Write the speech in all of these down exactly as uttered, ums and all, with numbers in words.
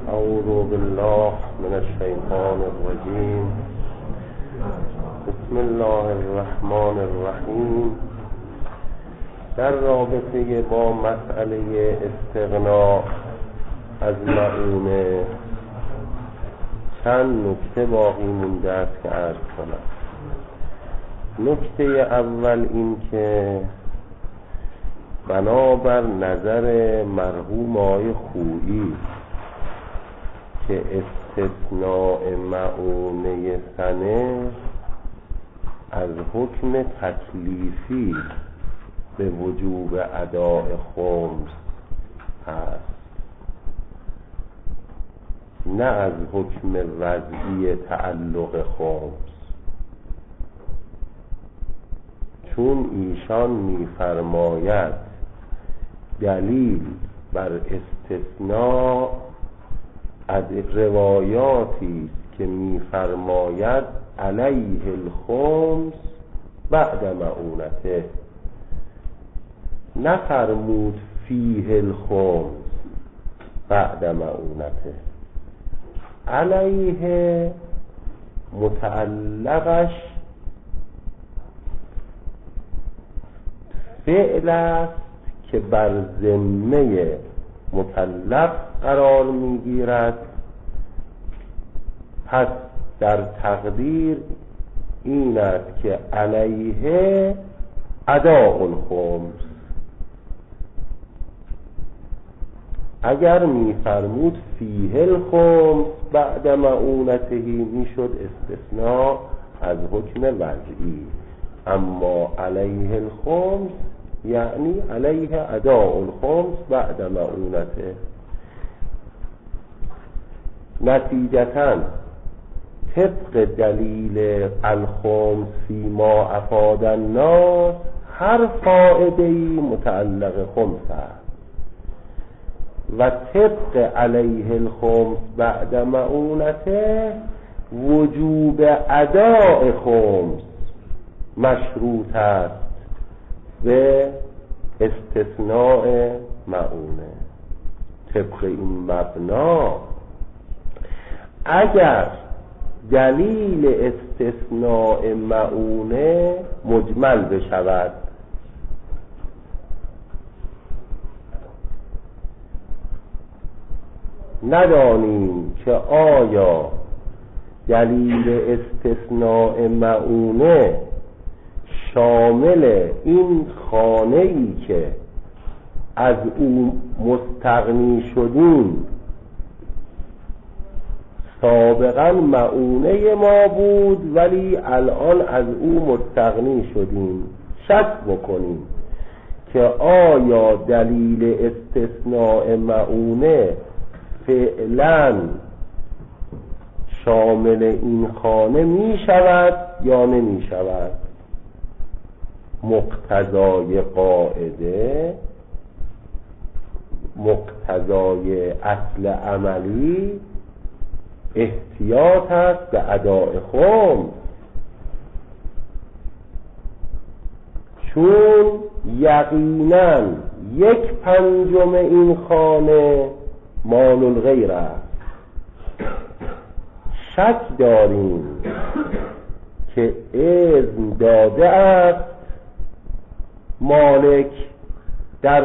أعوذ بالله من الشيطان الرجيم. بسم الله الرحمن الرحیم. در رابطه با مسئله استغنا از معونه چند نکته باقی مونده است که عرض کنم. نکته اول این که بنابر نظر مرحوم آقای خویی که استثناء معونه سنه از حکم تکلیفی به وجوب اداء خمس هست، نه از حکم وضعی تعلق خمس، چون ایشان می‌فرماید دلیل بر استثناء از روایاتی که می‌فرماید علیه الخمس بعد معونته، نفرمود فیه الخمس بعد معونته. علیه متعلقش فعل است که بر ذمه مطلق قرار میگیرد، پس در تقدیر این است که علیه اداء الخمس. اگر میفرمود فیه الخمس بعد معونتهی میشد استثناء از حکم وضعی، اما علیه الخمس یعنی علیه اداء الخمس بعد معونته. نتیجتاً طبق دلیل الخمس فیما افاد الناس هر فائده‌ای متعلق خمس است و طبق علیه الخمس بعد معونته وجوب اداء خمس مشروط است به استثناء معونه. طبق این مبنا اگر دلیل استثناء معونه مجمل بشود، ندانیم که آیا دلیل استثناء معونه شامل این خانه‌ای که از او مستغنی شدیم سابقا معونه ما بود ولی الان از او مستغنی شدیم، شک بکنیم که آیا دلیل استثناء معونه فعلا شامل این خانه می شود یا نمی شود. مقتضای قاعده، مقتضای اصل عملی احتیاط است به اداء خمس، چون یقینا یک پنجم این خانه مال الغیر است. شک داریم که اذن داده است مالک در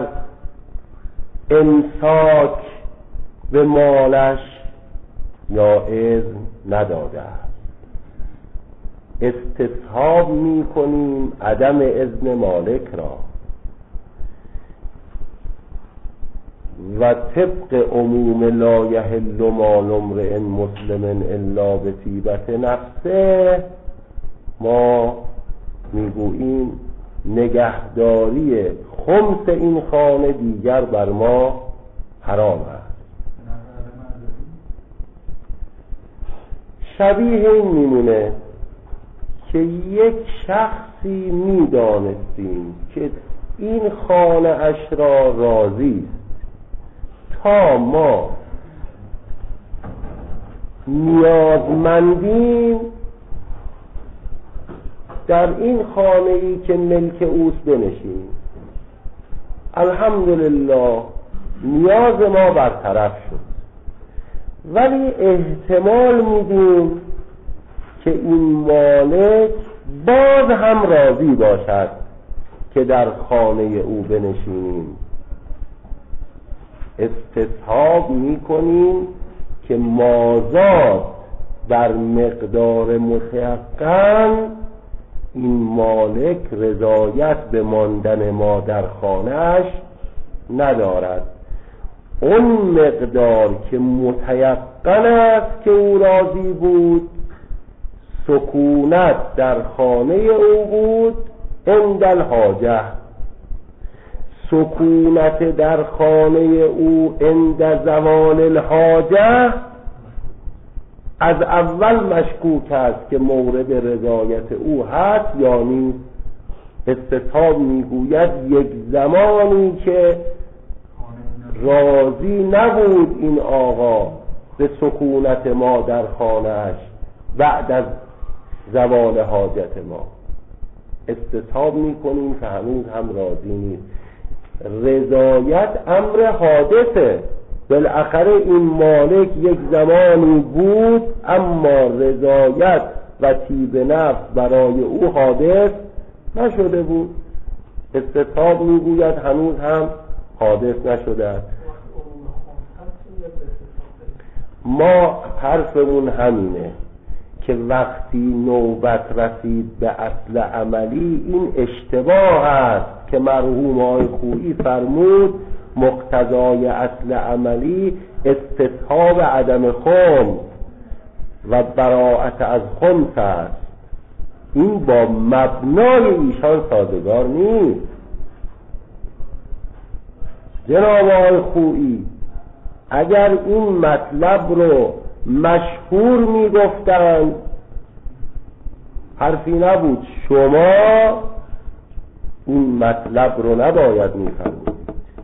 امساک به مالش یا اذن نداده است. استصحاب می کنیم عدم اذن مالک را و طبق عموم لا یحل مال امرئ مسلم الا بطیبة نفسه ما میگوییم نگهداری خمس این خانه دیگر بر ما حرام است. شبیه این میمونه که یک شخصی میدانستیم که این خانه اش را راضی است، تا ما نیازمندیم در این خانه‌ای که ملک اوست بنشینیم. الحمدلله نیاز ما برطرف شد، ولی احتمال میدیم که این مالک باز هم راضی باشد که در خانه او بنشینیم. استصحاب میکنیم که مازاد بر مقدار متیقن این مالک رضایت به ماندن ما در خانه‌اش ندارد. اون مقدار که متیقن است که او راضی بود، سکونت در خانه او بود عند الحاجه. سکونت در خانه او عند زوال الحاجه از اول مشکوک است که مورد رضایت او هست یا نیست. استصحاب میگوید یک زمانی که راضی نبود این آقا به سکونت ما در خانه‌اش بعد از زوال حاجت ما، استصحاب میکنیم که هنوز هم راضی نیست. رضایت امر حادثه، بالاخره این مالک یک زمانی بود اما رضایت و طیب نفس برای او حادث نشده بود. استصحاب میگوید هنوز هم حادث نشده است. ما حرفمون همینه که وقتی نوبت رسید به اصل عملی این اشتباه است که مرحوم آقای خویی فرمود مقتضای اصل عملی استصحاب عدم خمس و براءت از خمس است. این با مبنای ایشان سازگار نیست. جناب آقای خویی اگر این مطلب رو مشهور می گفتند حرفی نبود، شما این مطلب رو نباید می فرمودید.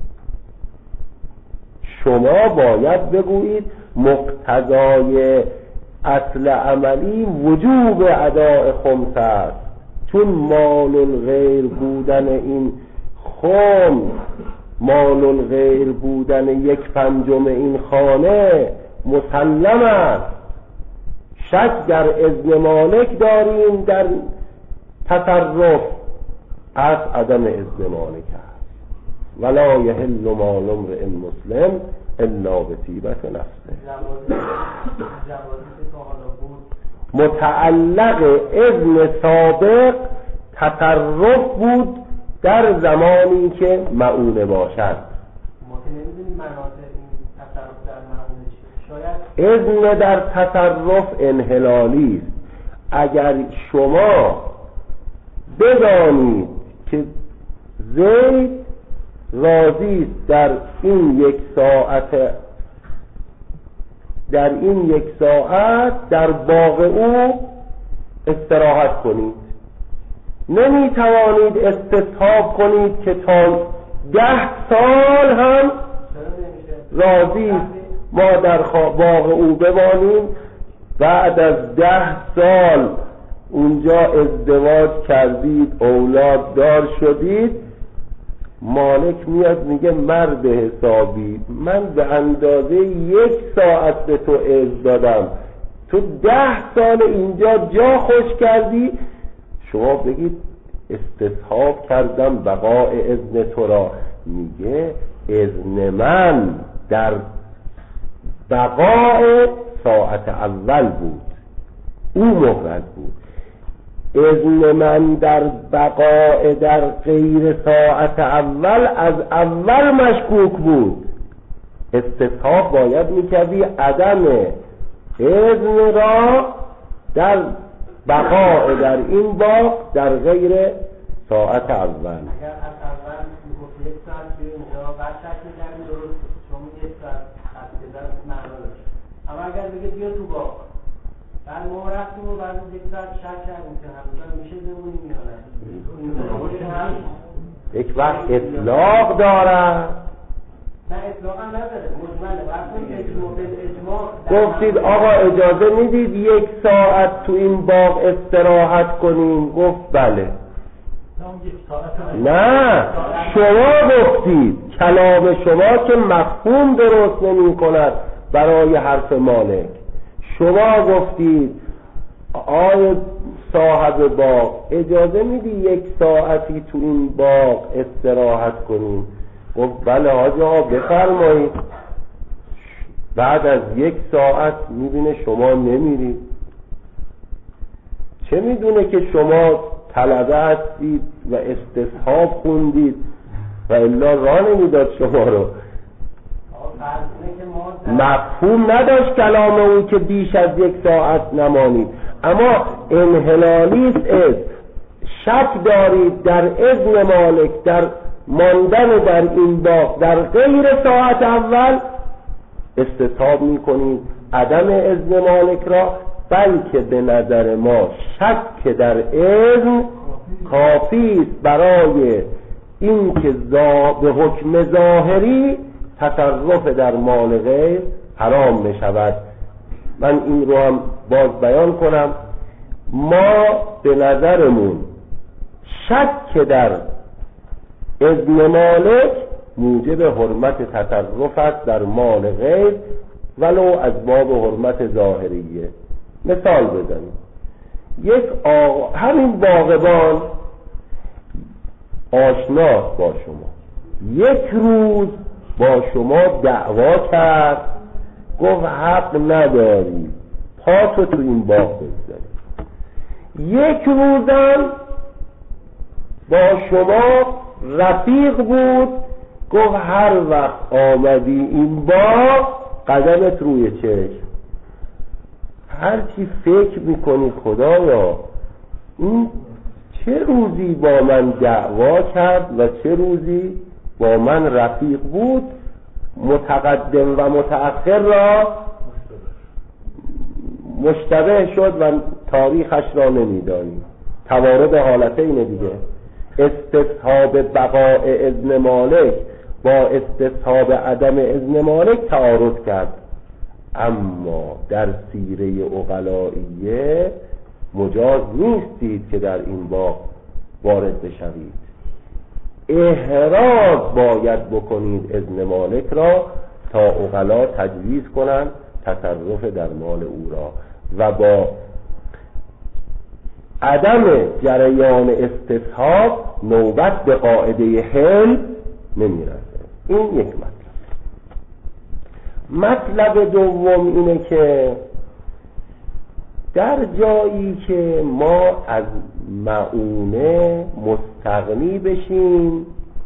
شما باید بگویید مقتضای اصل عملی وجوب اداء خمس است، چون مال الغیر بودن این خمس، مال الغیر بودن یک پنجم این خانه مسلم است. شک در اذن مالک داریم در تصرف، از عدم اذن مالک است. ولا یحل مال امرئ مسلم الا بطیبة نفسه. متعلق اذن سابق تصرف بود در زمانی که معونه باشد. ما که نمیدونیم مناطق این تصرف در معونه چیه. شاید اذن در تصرف انحلالی است. اگر شما بدانید که زید راضی است در این یک ساعت در این یک ساعت در باغ او استراحت کنید، نمی توانید استصحاب کنید که تا ده سال هم راضی است ما در باغ او بمانیم، بعد از ده سال اونجا ازدواج کردید، اولاد دار شدید، مالک میاد میگه مرد حسابی من به اندازه یک ساعت به تو عز دادم، تو ده سال اینجا جا خوش کردی. شما بگید استصحاب کردم بقاء اذن تو را. میگه اذن من در بقاء ساعت اول بود، او مفرد بود. اذن من در بقاء در غیر ساعت اول از اول مشکوک بود. استصحاب باید میکردی عدم اذن را در بقاء در این باغ در غیر ساعت اول. اگر از اول میگفت یک ساعت توی اینجا بعد شک میکردیم درست شما یک ساعت خط بزن معنا داشت، اما اگر بگه بیا تو باغ بعد ما رفتیم و بعد یک ساعت شک کردیم که همزن میشه بمونیم یا نه، یک وقت اطلاق دارد نه اطلاقا نداره، مجمله وقتی اجماع گفتید آقا اجازه میدید یک ساعت تو این باغ استراحت کنیم؟ گفت بله. نه شما گفتید، کلام شما که مفهوم درست نمی کند. برای حرف مالک. شما گفتید آقای صاحب باغ اجازه میدی یک ساعتی تو این باغ استراحت کنیم؟ گفت بله حاج آقا بفرمایید. بعد از یک ساعت میبینه شما نمیرید. چه میدونه که شما طلبه هستید و استصحاب خوندید و الا راه نمیداد شما رو. مفهوم نداشت کلام اون که بیش از یک ساعت نمانید. اما انحلالیست است، شک دارید در اذن مالک در ماندن در این باغ در غیر ساعت اول، استصحاب میکنید عدم اذن مالک را، بلکه به نظر ما شک در اذن کافی است برای این که به حکم ظاهری تصرف در مال غیر حرام بشود. من این رو هم باز بیان کنم، ما به نظرمون شک در اذن مالک موجب حرمت تصرف است در مال غیر ولو از باب حرمت ظاهریه. مثال بزنیم، یک آقا همین باغبان آشناست با شما، یک روز با شما دعوا کرد، گفت حق نداری پاتو تو این باغ بگذاری. یک روزم با شما رفیق بود، گفت هر وقت آمدی این باغ قدمت روی چشم. هرچی فکر میکنی خدایا این چه روزی با من دعوا کرد و چه روزی با من رفیق بود، متقدم و متأخر را مشتبه شد و تاریخش را نمیدانیم. توارد حالتین دیگه، استصحاب بقاء اذن مالک با استصحاب عدم اذن مالک تعارض کرد. اما در سیره عقلائیه مجاز نیستید که در این باغ وارد بشوید، احراز باید بکنید اذن مالک را تا عقلا تجویز کنند تصرف در مال او را و با عدم جریان استصحاب نوبت به قاعده حل نمیرسه. این یک مطلب. مطلب دوم اینه که در جایی که ما از معونه مستغنی بشیم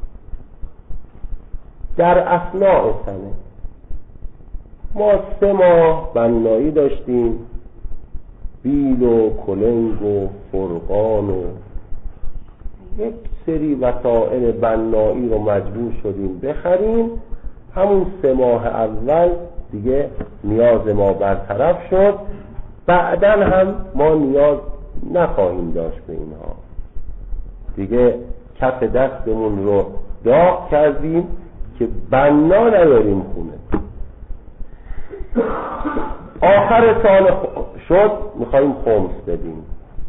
در اثناء سنه، ما سه ماه بنایی داشتیم، بیل و کلنگ و فرقان و یک سری وسائل بنایی رو مجبور شدیم بخریم. همون سه ماه اول دیگه نیاز ما برطرف شد، بعداً هم ما نیاز نخواهیم داشت به اینها دیگه. کف دستمون رو داغ کردیم که بنا نیاریم خونه. آخر سال شد میخواییم خمس بدیم.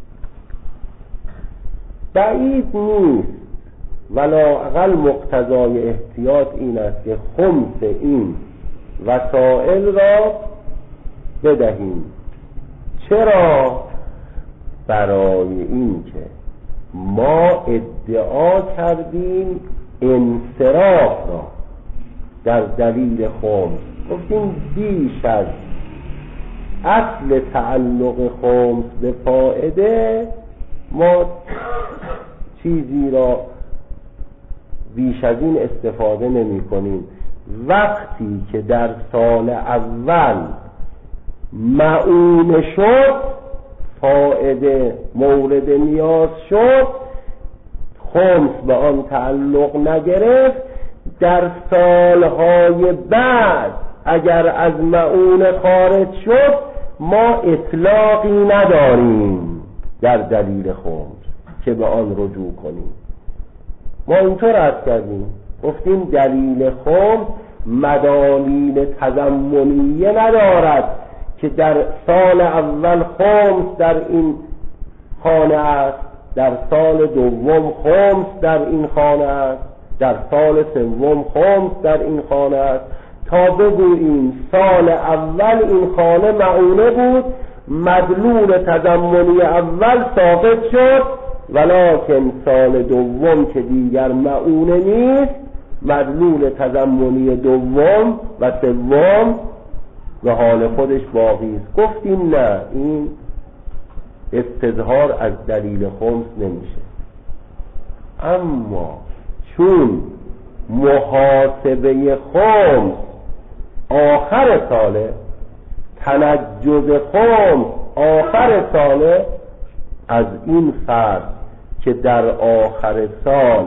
بعید نیست ولااقل مقتضای احتیاط این است که خمس این وسائل را بدهیم. چرا؟ برای این که ما ادعا کردیم انصراف را در دلیل خمس. گفتیم بیش از اصل تعلق خمس به فائده ما چیزی را بیش از این استفاده نمی کنیم. وقتی که در سال اول معون شد، فائده مورد نیاز شد، خمس به آن تعلق نگرفت، در سالهای بعد اگر از معون خارج شد ما اطلاقی نداریم در دلیل خمس که به آن رجوع کنیم. ما اینطور عرض کردیم، گفتیم دلیل خمس مدالیل تضمنیه ندارد که در سال اول خمس در این خانه است، در سال دوم خمس در این خانه است، در سال سوم خمس در این خانه است، تا بگوییم سال اول این خانه معونه بود، مدلول تضمنی اول ثابت شد، ولکن سال دوم که دیگر معونه نیست، مدلول تضمنی دوم و سوم و حال خودش باقی است. گفتیم نه، این استظهار از دلیل خمس نمیشه. اما چون محاسبه خمس آخر ساله، تنجز خمس آخر ساله، از این فرض که در آخر سال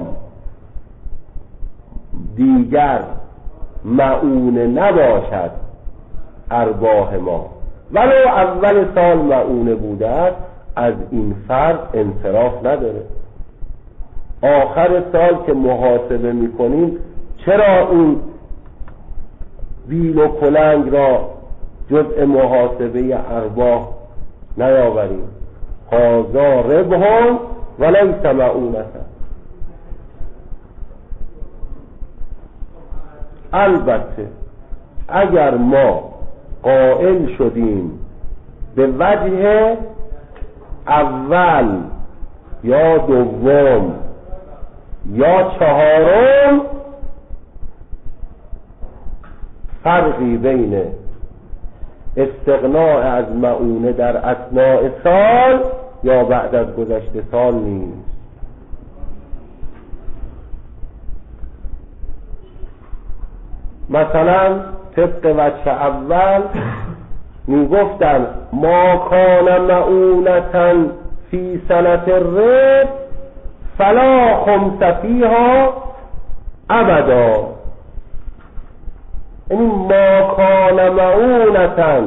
دیگر معونه نباشد ارباح ما، ولو اول سال معونه بوده است، از این فرض انصراف نداره. آخر سال که محاسبه میکنیم چرا این بیل و کلنگ را جزء محاسبه ارباح نیاوریم؟ هذا ربح ولیس معونة. البته اگر ما قائل شدیم به وجه اول یا دوم یا چهارم فرقی بین استغناء از معونه در اثناء سال یا بعد از گذشته سال نیست. مثلا طبق وجه اول می گفتن ما کان معونتا فی سنة الرب فلا خمس فیها ابدا. یعنی ما کان معونتا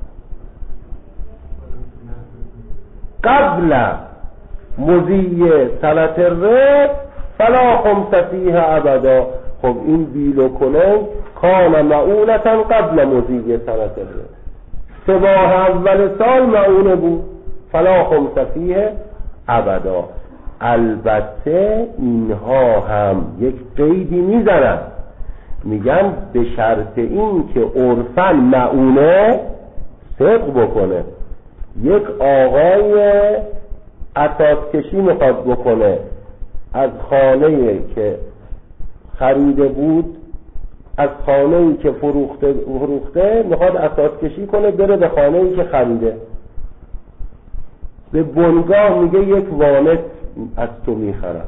قبل مضی سنة الرب فلا خمس فیها ابدا. خب این بیل و کلنگ کان معونتا قبل مضی سنة الرب، سه ماه اول سال معونه بود، فلا خمس فیه ابدا. البته اینها هم یک قیدی میزنن، میگن به شرط این که عرفاً معونه صدق بکنه. یک آقای اساس کشی میخواد بکنه، از خانه‌ای که خریده بود، از خانه‌ای که فروخته فروخته میخواد اساس کشی کنه بره به خانه‌ای که خریده. به بنگاه میگه یک وانت از تو میخرم.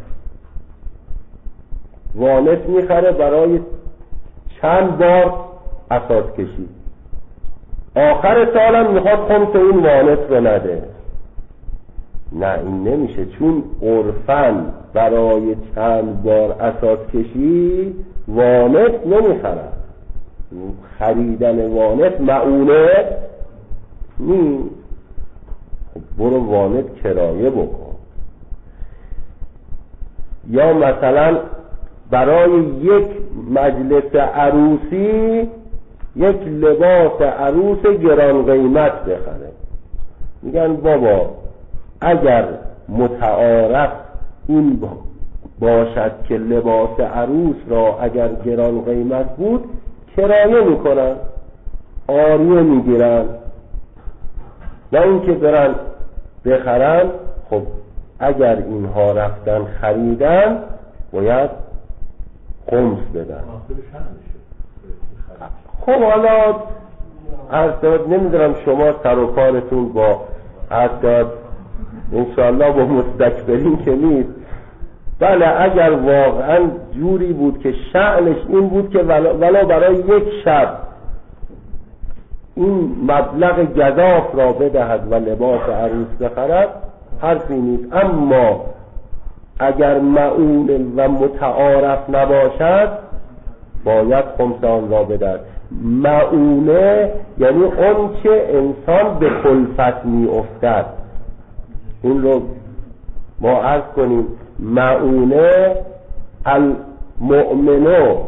وانت میخره برای چند بار اساس کشی. آخر سالم میخواد خمس این وانت رو نده. نه این نمیشه، چون عرفاً برای چند بار اساس کشی وانت نمیخرن. خریدن وانت معونه نی. برو وانت کرایه بکن. یا مثلا برای یک مجلس عروسی یک لباس عروس گران قیمت بخره. میگن بابا اگر متعارف این باشد که لباس عروس را اگر گران قیمت بود کرایه میکنن، آریه میگیرن، نه اینکه برن بخرن. خب اگر اینها رفتن خریدن باید خمس بدن. خب حالا ارشاد نمیدونم شما سر و کارتون با ارشاد انشاءالله با مستکبرین که نیست. بله اگر واقعا جوری بود که شأنش این بود که ولا برای یک شب این مبلغ گزاف را بدهد و لباس عروس بخرد حرفی نیست. اما اگر معون و متعارف نباشد باید خمس آن را بدهد. معونه یعنی اون که انسان به خلفت می افتد. این رو ما عرض کنیم معونه المؤمنو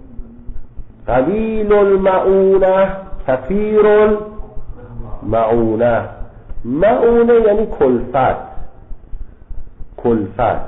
قلیل المعونه کثیر المعونه. معونه یعنی کلفت. کلفت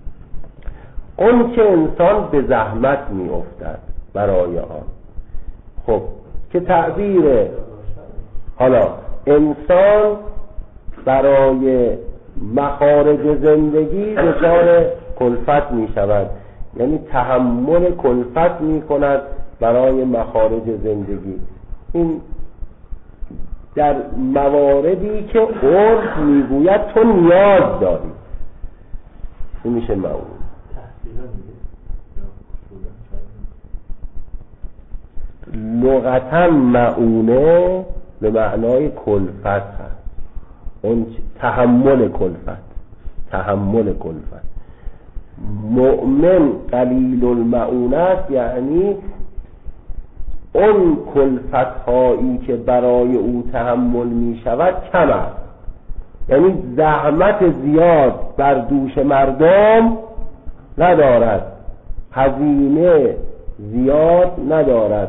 اون که انسان به زحمت می افتد برای آن. خب که تعبیر حالا انسان برای مخارج زندگی دچار کلفت می شود، یعنی تحمل کلفت می کند برای مخارج زندگی. این در مواردی که عرف میگوید تو نیاز داری، این میشه معون. لغتا معونه به معنای کلفت هست، اون تحمل کلفت، تحمل کلفت. مؤمن قلیل المعونه است، یعنی اون کلفت هایی که برای او تحمل می شود کم است، یعنی زحمت زیاد بر دوش مردم ندارد، هزینه زیاد ندارد.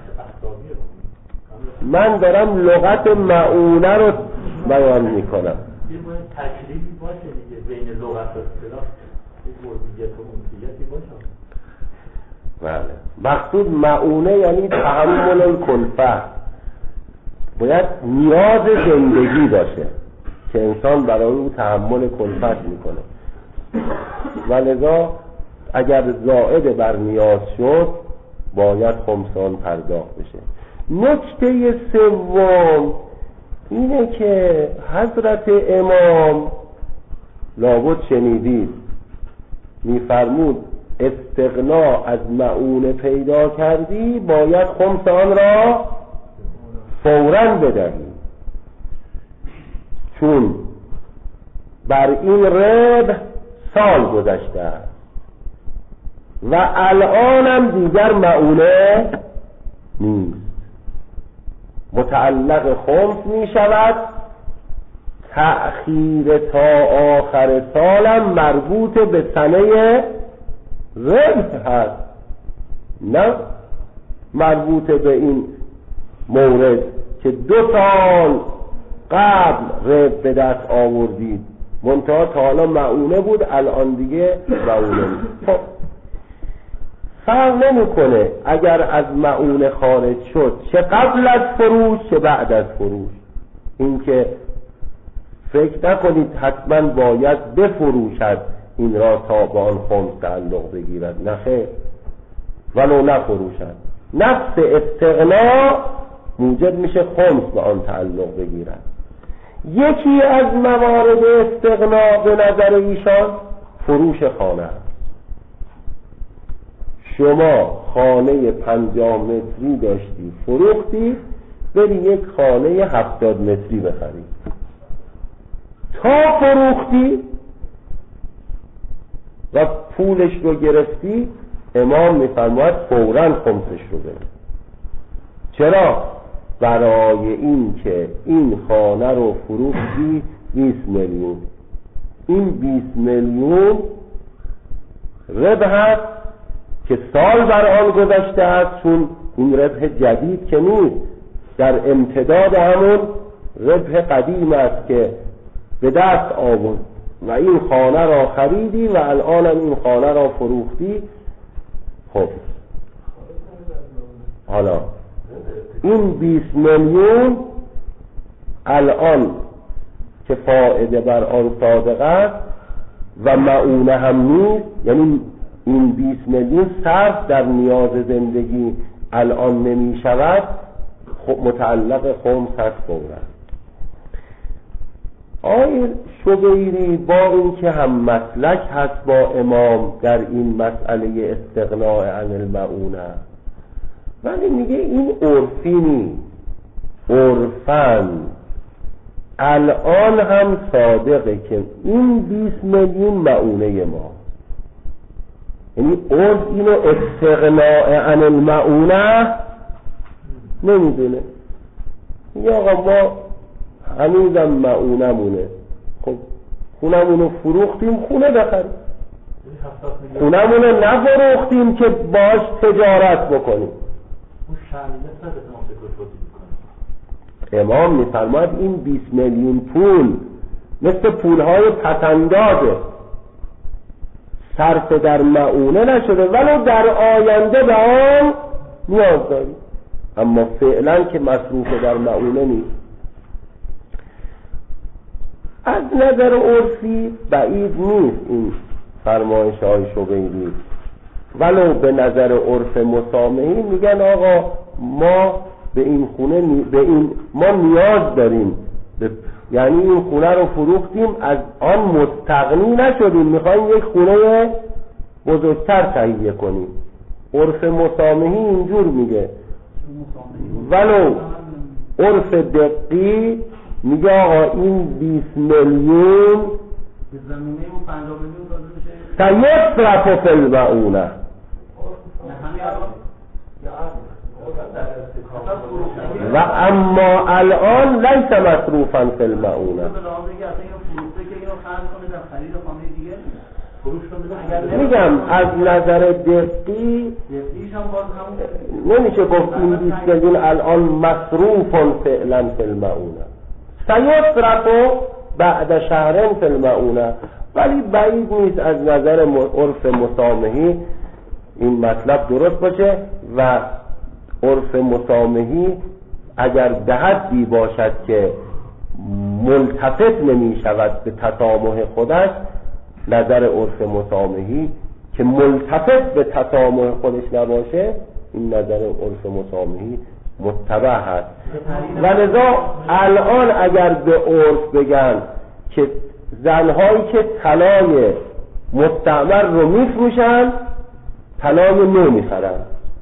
من دارم لغت معونه رو بیان می کنم. یه باید تکلیفی باشه دیگه بین لغت و اصطلاح، یه موضوعیت و موضوعیتی باشه. بله، مقصود معونه یعنی تحمل الکلفت، باید نیاز زندگی باشه که انسان برای او تحمل کلفت میکنه، و لذا اگر زائد بر نیاز شد باید خمسان پرداخت بشه. نکته سوم اینه که حضرت امام لابد شنیدید میفرمود استغنا از معونه پیدا کردی باید خمس آن را فوراً بدهی، چون بر این ربح سال گذشته است و الانم دیگر معونه نیست. متعلق خمس می شود، تأخیر تا آخر سالم مربوط به سنه ربح هست، نه مربوط به این مورد که دو سال قبل ربح به دست آوردید، منتها تا حالا معونه بود الان دیگه معونه نیست. خب فرق نمیکنه اگر از معونه خارج شد چه قبل از فروش چه بعد از فروش. این که فکر نکنید حتما باید بفروشد این را تا به آن خمس تعلق بگیرد، نه خیر، ولو نفروشد. نفس استغنا موجب میشه خمس به آن تعلق بگیرد. یکی از موارد استغنا به نظر ایشان فروش خانه است. شما خانه پنجاه متری داشتی فروختی، بری یک خانه هفتاد متری بخری. تا فروختی و پولش رو گرفتی، امام میفرماید فوراً خمسش رو بده. چرا؟ برای این که این خانه رو فروختی بیست میلیون، این بیست میلیون ربح هست که سال بر آن گذشته است، چون این ربح جدید که نیست، در امتداد همون ربح قدیم است که به دست آورد و این خانه را خریدی و الان هم این خانه را فروختی. خب حالا این بیست میلیون الان که فائده بر آن صادق است و معونه هم نیست، یعنی این بیست میلیون صرف در نیاز زندگی الان نمی شود، متعلق خمس هست فورا. آقای شبیری با این که هم مسلک هست با امام در این مسئله استغناء عن المعونه، ولی میگه این عرفی نیست، عرفاً الان هم صادقه که این بیست میلیون معونه ما، یعنی عرف اینو استغناء عن المعونه نمیدونه. میگه آقا ما هنوزم معونه مونه، خب خونمونو فروختیم خونه بخریم، خونمونو نفروختیم که باش تجارت بکنیم. امام میفرماید این بیست میلیون پول مثل پولهای پسندازه، صرف در معونه نشده ولو در آینده به آن نیاز داری. اما فعلا که مصروف در معونه نیست. از نظر عرفی بعید نیست این فرمایش های شبیری، ولو به نظر عرف مسامحی میگن آقا ما به این خونه نی... به این ما نیاز داریم، به... یعنی این خونه رو فروختیم از آن مستغنی نشدیم، میخوایم یک خونه بزرگتر تهیه کنیم. عرف مسامحی اینجور میگه، ولو عرف دقی میگه آقا این بیست میلیون به زمینه اون پنجاه میلیون داده میشه سیصرف فی المعونه. و اما الان لیس مصروفا فی المعونه. میگم از نظر دقی نمیشه گفت این بیست میلیون الان مصروف فعلا فی المعونه، سیصرف بعد شهرین فی المعونه، ولی بعید نیست از نظر عرف مسامحی این مطلب درست باشه. و عرف مسامحی اگر به حدی باشد که ملتفت نمی شود به تسامح خودش، نظر عرف مسامحی که ملتفت به تسامح خودش نباشه، این نظر عرف مسامحی متبع هست. و لذا الان اگر به عرف بگن که زنهایی که طلای مستعمر رو میفروشن طلای نو میخرن،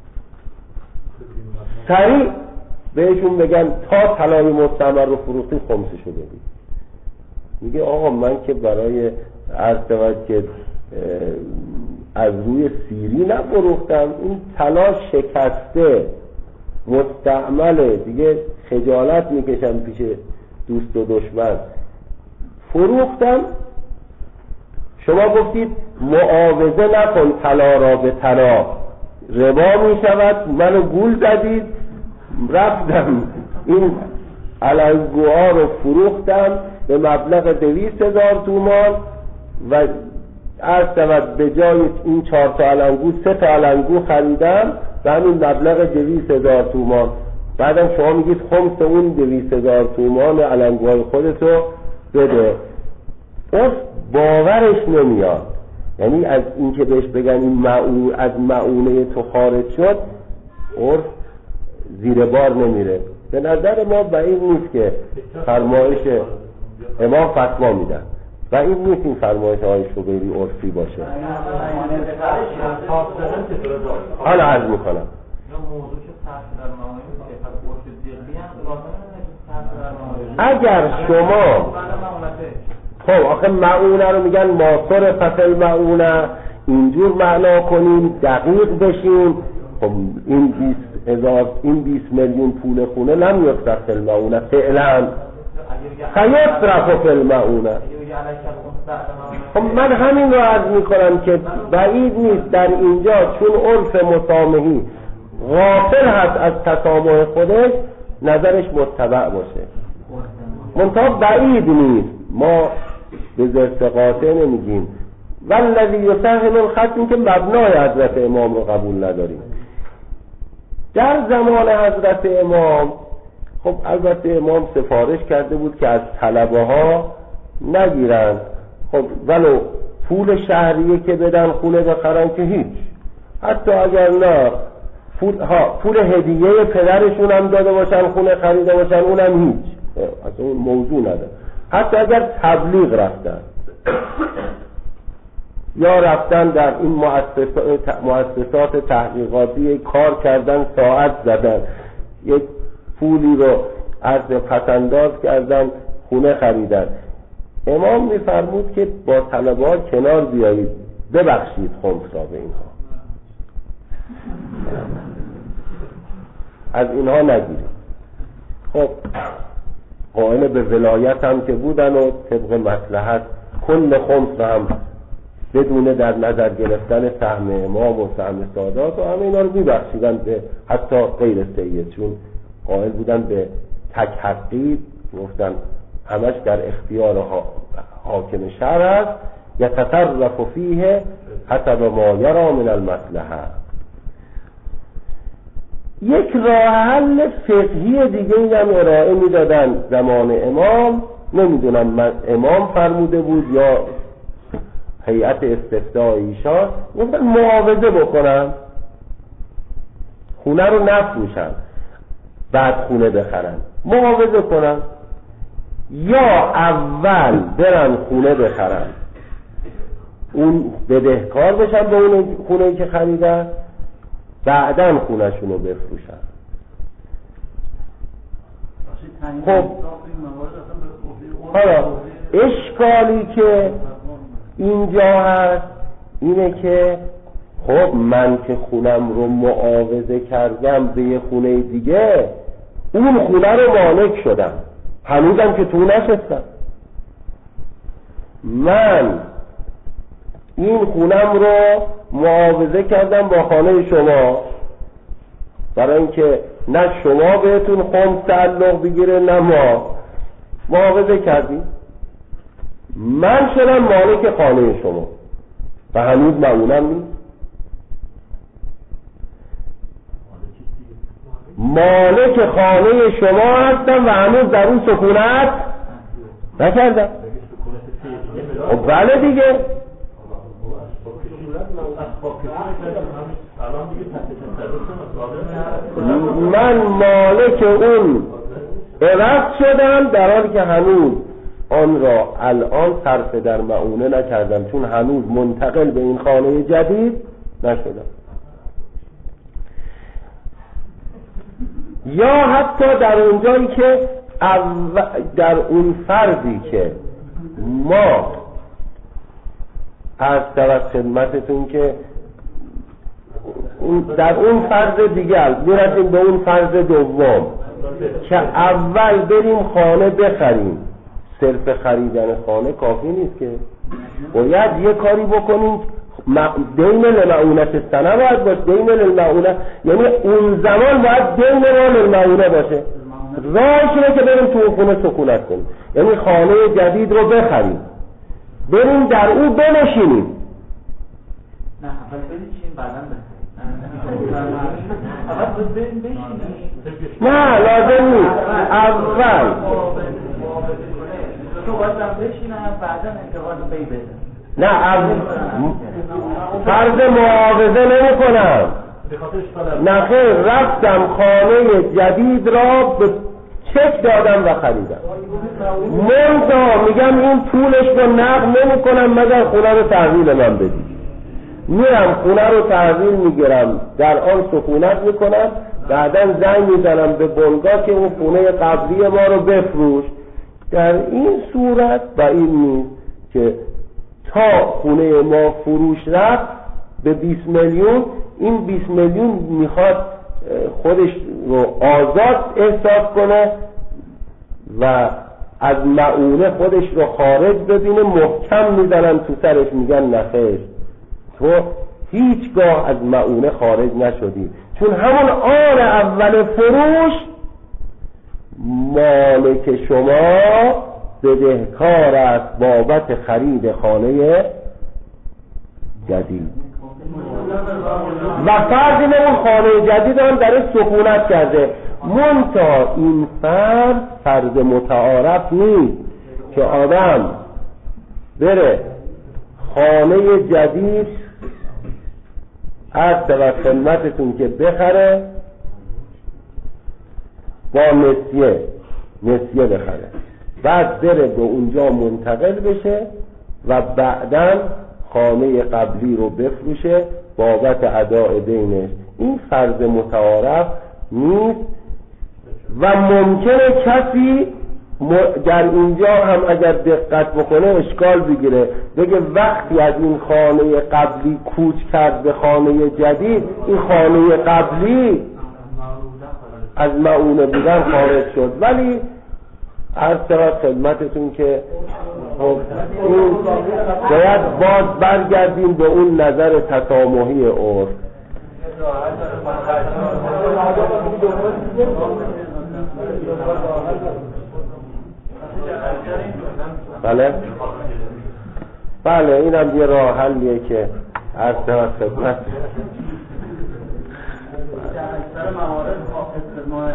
سریع بهشون بگن تا طلای مستعمر رو فروختی خمسشو بدی. میگه آقا من که برای عرض شود که از روی سیری نفروختم، این طلا شکسته مستعمله دیگه، خجالت میکشم پیش دوست و دشمن، فروختم. شما گفتید معاوضه نکن طلا را به طلا، ربا میشود، منو گول زدید، رفتم این علنگوها رو فروختم به مبلغ دویست هزار تومان و عرض شود به جای این چهار تا علنگو سه تا علنگو خریدم به همین مبلغ دویست هزار تومان. بعدم شما میگید خمس اون دویست هزار تومان علنگوهای خودتو بده. اون باورش نمیاد، یعنی از این که بهش بگن این معون از معونه تو خارج شد عرف زیر بار نمیره. به نظر ما بعید نیست که فرمایش امام فتوا میدن، بعید نیست این فرمایش های شبیری عرفی باشه. حالا عرض میکنم اگر شما خب آخه معونه رو میگن ماصر فصل معونه، اینجور معنا کنیم دقیق بشیم. خب این بیست هزار این بیست میلیون پول خونه لم یصرف فی المعونه فعلا، سیصرف فی المعونه. خب من همین رو عرض میکنم که بعید نیست در اینجا چون عرف مسامحی غافل هست از تسامح خودش نظرش متبع باشه. منتها بعید نیست، ما به زرس قاطع نمیگیم. والذی یسهل الختم که مبنای حضرت امام رو قبول نداریم. در زمان حضرت امام خب البته امام سفارش کرده بود که از طلبه ها نگیرن، خب ولو پول شهریه که بدن خونه بخرن که هیچ، حتی اگر نه پول, ها پول هدیه پدرشون هم داده باشن خونه خریده باشن اونم هیچ، اصلا اون موضوع نداره. حتی اگر تبلیغ رفتن یا رفتن در این مؤسسات مؤسسات تحقیقاتی کار کردن، ساعت زدن، یک پولی رو عرض پسنداز کردن، خونه خریدن، امام میفرمود که با طلبات کنار بیایید، ببخشید خمس را به اینها، از اینها نگیرید. خب قائل به ولایت هم که بودن و طبق مصلحت کل خمس هم بدون در نظر گرفتن سهم امام و سهم سادات و همه اینا رو میبخشیدن به حتی غیر سید، چون قائل بودن به تک حقی، گفتن همش در اختیار حاکم شهر است، یتصرف فیه حسب ما یرا من المصلحه. یک راه حل فقهی دیگه این هم ارائه میدادن زمان امام، نمیدونم من امام فرموده بود یا هیئت استفتاء ایشان، گفتن معاوضه بکنن، خونه رو نفروشن بعد خونه بخرن، معاوضه کنن، یا اول برن خونه بخرن اون بدهکار بشن به اون خونه‌ای که خریدن، بعدن خونه‌شون رو بفروشن. خب حالا اشکالی که اینجا هست اینه که خب من که خونم رو معاوضه کردم به یه خونه دیگه، اون خونه رو مالک شدم، هنوزم که تو نشستم، من این خونم رو معاوضه کردم با خانه شما برای اینکه نه شما بهتون خمس تعلق بگیره نه ما، معاوضه کردیم، من شدم مالک خانه شما و هنوز معونم نیست، مالک خانه شما هستم و هنوز در اون سکونت نکردم. خب بله دیگه، من مالک اون عوض شدم در حالی که هنوز آن را الان صرف در معونه نکردم، چون هنوز منتقل به این خانه جدید نشدم. یا حتی در اونجایی که در اون فرضی که ما از طرف خدمتتون که در اون فرض دیگر میرسیم به اون فرض دوم که اول بریم خانه بخریم، صرف خریدن خانه کافی نیست که باید یه کاری بکنیم، دین للمعونت سنه باید باشه، دین للمعونت یعنی اون زمان باید دین ما للمعونه باشه، راهش اینه که بریم تو اون خونه سکونت کنیم، یعنی خانه جدید رو بخریم بریم در اون بنشینیم. نه اول بنشین بعداً بنشین. نه لازم نیست، اول تو باید بشینم بعداً انتقال بی بده. نه اول فرض معاوضه نمی کنم، نه خیر، رفتم خانه جدید را به چک دادم و خریدم، منتها میگم این پولش رو نقد نمی کنم مگر خونه رو تحویل من بدید، میرم خونه رو تحویل میگیرم، در آن سکونت میکنم، بعدن زنگ میزنم به بنگاه که اون خونه قبلی ما رو بفروش. در این صورت و این نیست که تا خونه ما فروش رفت به بیست میلیون، این بیست میلیون میخواد خودش رو آزاد احساس کنه و از معونه خودش رو خارج ببینه، محکم میزنن تو سرش میگن نخیر، تو هیچگاه از معونه خارج نشدی، چون همون آن اول فروش مالک شما بدهکار است بابت خرید خانه جدید و فرض اون خانه جدید هم در سکونت کرده، منتها این فرض فرض متعارف نیست که آدم بره خانه جدید از طرف خدمتتون که بخره با نسیه نسیه بخره، بعد بره به اونجا منتقل بشه و بعداً خانه قبلی رو بفروشه بابت اداء دینش. این فرض متعارف نیست و ممکنه کسی در اینجا هم اگر دقت بکنه اشکال بگیره، بگه وقتی از این خانه قبلی کوچ کرد به خانه جدید، این خانه قبلی از معونه بودن خارج شد. ولی عرض شود خدمتتون که خب این باید باز برگردیم به اون نظر تسامحی عرف. بله بله اینم یه راه حلیه که عرض شود خدمت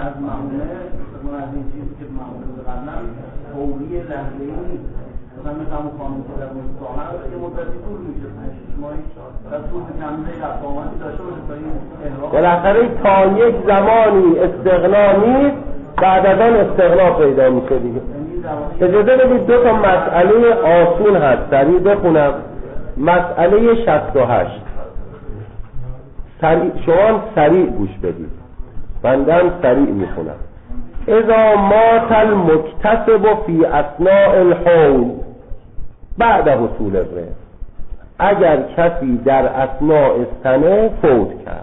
از معموله ما از این چیزی که معموله قبلا فوری لحظه‌ای نیست. مثلا مثل همون قانون که در مورد ساحر یه مدتی طول میشه پنج شش ماهی و طول کم‌تری رفت آمدی داشته باشه تا این احراق بالاخره تا یک زمانی استغنا نیست، بعد از آن استغنا پیدا میشه دیگه. اجازه بدید دو تا مسئله آسون هست سریع بخونم. مسئله شصت و هشت سریع، شما سریع گوش بدید، بندم سریع میخونم. اذا مات المکتسب فی اثناء الحول بعد حصول الرزق، اگر کسی در اثناء سنه فوت کرد،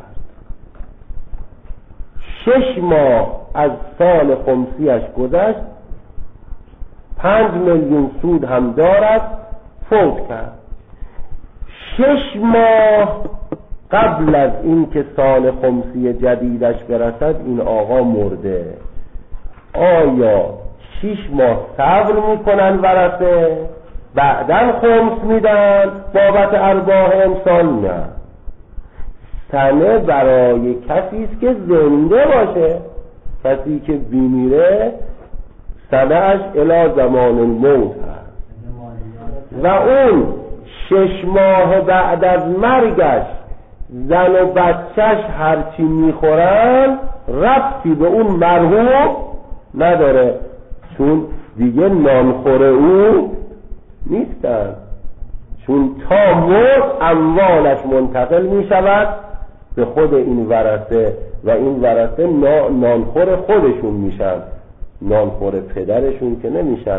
شش ماه از سال خمسیش گذشت، پنج میلیون سود هم دارد، فوت کرد، شش ماه قبل از این که سال خمسی جدیدش برسد این آقا مرده، آیا شش ماه صبر میکنن ورثه بعدن خمس میدن بابت ارباح امسال؟ نه، سنه برای کسی است که زنده باشه. کسی که بیمیره سنه‌اش الی زمان الموت هست و اون شش ماه بعد از مرگش زن و بچهش هرچی میخورن ربطی به اون مرحوم نداره، چون دیگه نانخوره او نیستن، چون تا مرد اموالش منتقل میشود به خود این ورثه و این ورثه نانخور خودشون میشن، نانخور پدرشون که نمیشن.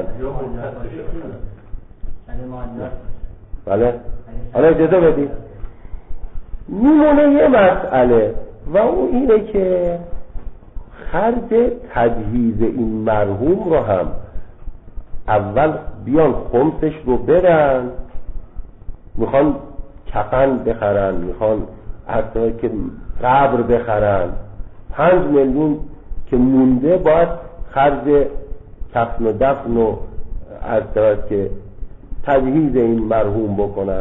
بله حالا اجازه بدید میمونه یه مسئله و اون اینه که خرج تجهیز این مرحوم رو هم اول بیان خمسش رو بدن، میخوان کفن بخرن، میخوان حتی که قبر بخرن، پنج میلیون که مونده باید خرج کفن و دفن و از طرف که تجهیز این مرحوم بکنن،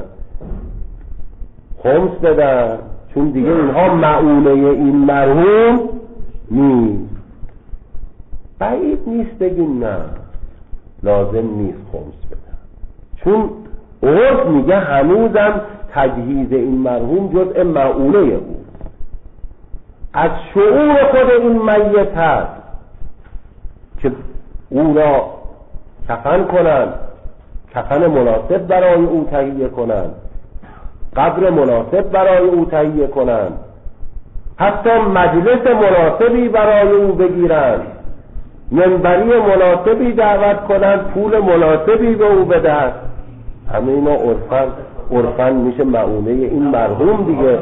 خمس بدن، چون دیگه اینها معونه این مرحوم نیست. بعید نیست بگیم نه لازم نیست خمس بدن، چون عرف میگه هنوزم تجهیز این مرحوم جزء معونه او از شعور خود این میت هست که او را کفن کنن، کفن مناسب برای او تهیه کنن، قبر مناسب برای او تهیه کنن، حتی مجلس مناسبی برای او بگیرن، منبری مناسبی دعوت کنن، پول مناسبی به او بدن. همه اینا عرفاً عرفاً میشه معونه این مرحوم دیگه.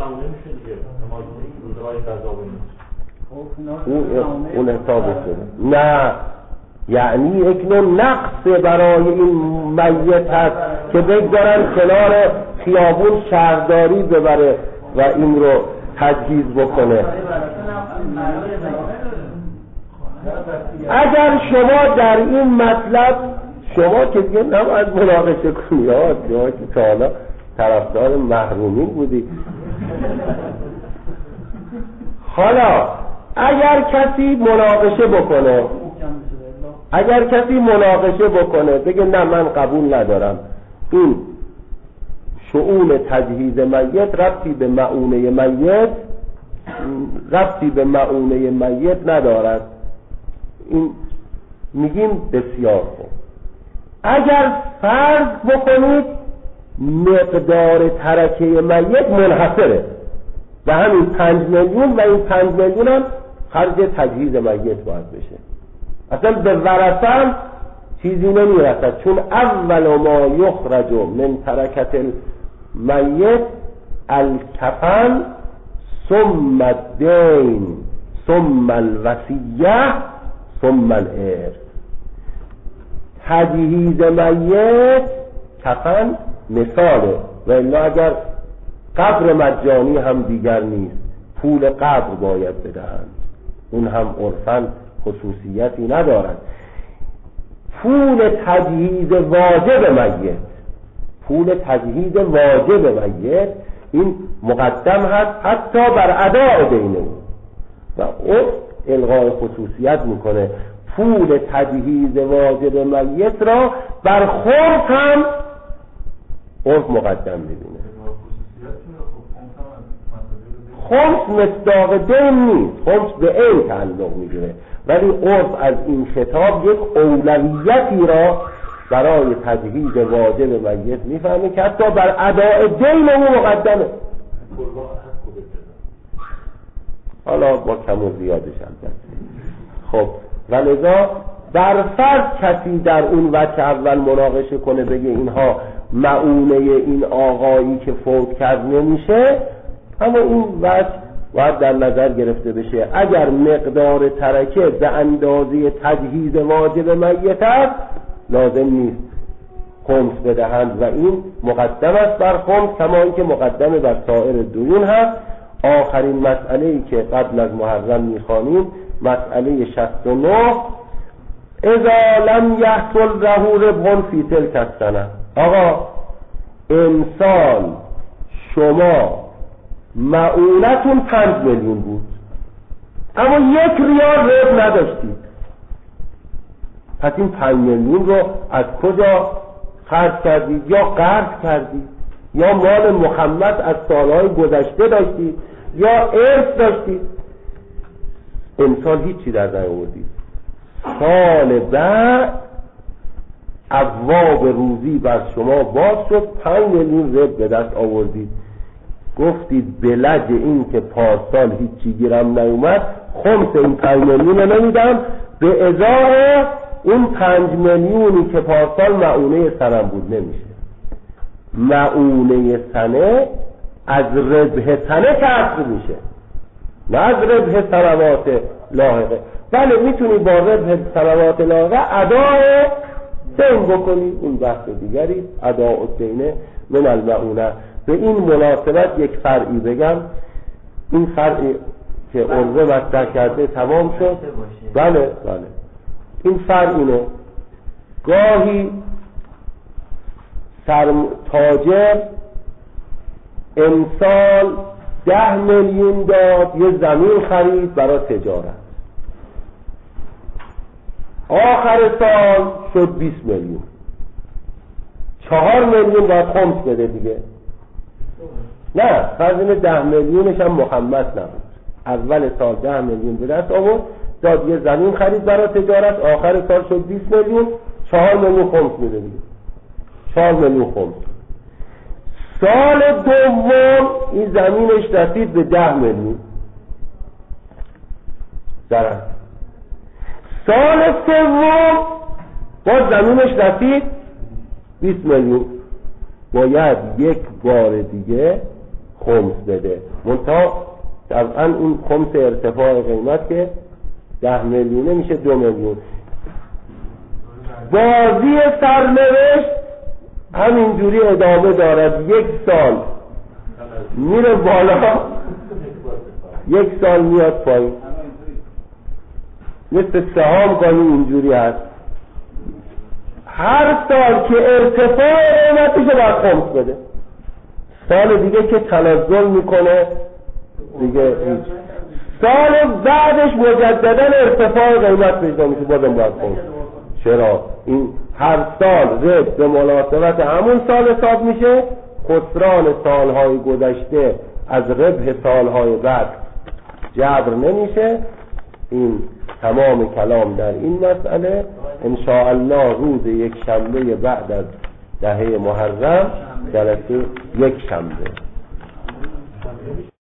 اون حساب شده. نه، یعنی یک نوع نقص برای این میت هست که بگذارن کنار خیابون شهرداری ببره و این رو تجهیز بکنه. اگر شما در این مطلب شما که دیگه نباید مناقشه کنی، شما که تا حالا طرفدار محرومین بودی. حالا اگر کسی مناقشه بکنه اگر کسی مناقشه بکنه بگه نه من قبول ندارم، این شؤون تجهیز میت ربطی به معونه میت ربطی به معونه میت ندارد، این میگیم بسیار خوب. اگر فرض بکنید مقدار ترکه میت منحصره به همین پنج میلیون و این پنج میلیون هم خرج تجهیز میت باید بشه، اصلا به ورثه هم چیزی نمیرسد، چون اول ما یخرج من ترکت المیت الکفن ثم الدین ثم الوصیه ثم الارث. تجهیز میت کفن مثاله، و الا اگر قبر مجانی هم دیگر نیست، پول قبر باید بدهند، اون هم عرفاً خصوصیتی ندارد. پول تجهیز واجب میت پول تجهیز واجب میت این مقدم هست حتی بر اداء دین او و الغای خصوصیت میکنه. پول تجهیز واجب میت را بر خمس هم عرف مقدم میبینه. خمس مصداق دین نیست، خمس به این تعلق میگیره، ولی عرف از این خطاب یک اولویتی را برای تجهیز واجب میت میفهمه که حتی بر اداء دین او مقدمه. حالا با کم و زیادش هم. خب ولذا در فرض کسی در اون وجه اول مناقشه کنه بگه اینها معونه این آقایی که فوت کرد نمیشه، اما این وجه باید در نظر گرفته بشه. اگر مقدار ترکه به اندازه تجهیز واجب میت است لازم نیست خمس بدهند و این مقدم است بر خمس، کما اینکه مقدم بر سایر دیون هست. آخرین مسئله‌ای که قبل از محرم می‌خوانیم مسئله شصت و نه، اذا لم یحصل له ربح فی تلک السنه. آقا امسال شما معونتون پنج میلیون بود اما یک ریال ربح نداشتید، پس این پنج میلیون رو از کجا خرج کردید؟ یا قرض کردید، یا مال محمد از سالهای گذشته داشتید، یا ارث داشتید. امسال هیچی در نیاوردید، سال بعد ابواب روزی بر شما باز شد، پنج میلیون ربح به دست آوردید. گفتید بلج این که پارسال هیچی گیرم نیومد، خمس این پنج میلیون رو نمیدم، به ازای اون پنج میلیونی که پارسال معونه سنم بود. نمیشه. معونه سنه از ربح سنه کسب میشه، نه از ربح سنوات لاحقه. بله میتونی با ربح سنوات لاحقه ادای دین بکنی، اون بحث دیگری، اداء الدین من المعونه. به این مناسبت یک فرعی بگم، این فرعی که عرضه مطرح کرده تمام شد. بله بله این فرع اینه، گاهی سرم تاجر امسال ده میلیون داد یه زمین خرید برای تجارت، آخر سال شد بیست میلیون، چهار میلیون باید خمس بده دیگه. نه فرض اینه ده میلیونش هم محمد نبود، اول سال ده میلیون به دست آورد داد یه زمین خرید برای تجارت، آخر سال شد بیست میلیون، چهار میلیون خمس میده دیگه، چهار میلیون خمس. سال دوم این زمینش رسید به ده میلیون درست. سال سوم باز زمینش رسید بیست میلیون، باید یک بار دیگه خمس بده. منتها طبعا اون خمس ارتفاع قیمت که ده میلیونه میشه دو میلیون. بازی سرنوشت همینجوری ادامه دارد، یک سال میره بالا یک سال میاد پایین، مثل سهام گاهی اینجوری هست. هر سال که ارتفاع قیمتش باید خمس بده، سال دیگه که تنزل میکنه دیگه هیچ. سال بعدش مجددا ارتفاع قیمت پیدا میشه، بازم باید خمس. چرا؟ این هر سال ربح به مناسبت همون سال حساب میشه، خسران سالهای گذشته از ربح سالهای بعد جبر نمیشه. این تمام کلام در این مسئله. ان شاء الله روز یک شنبه بعد از دهه محرم جلسه یک شنبه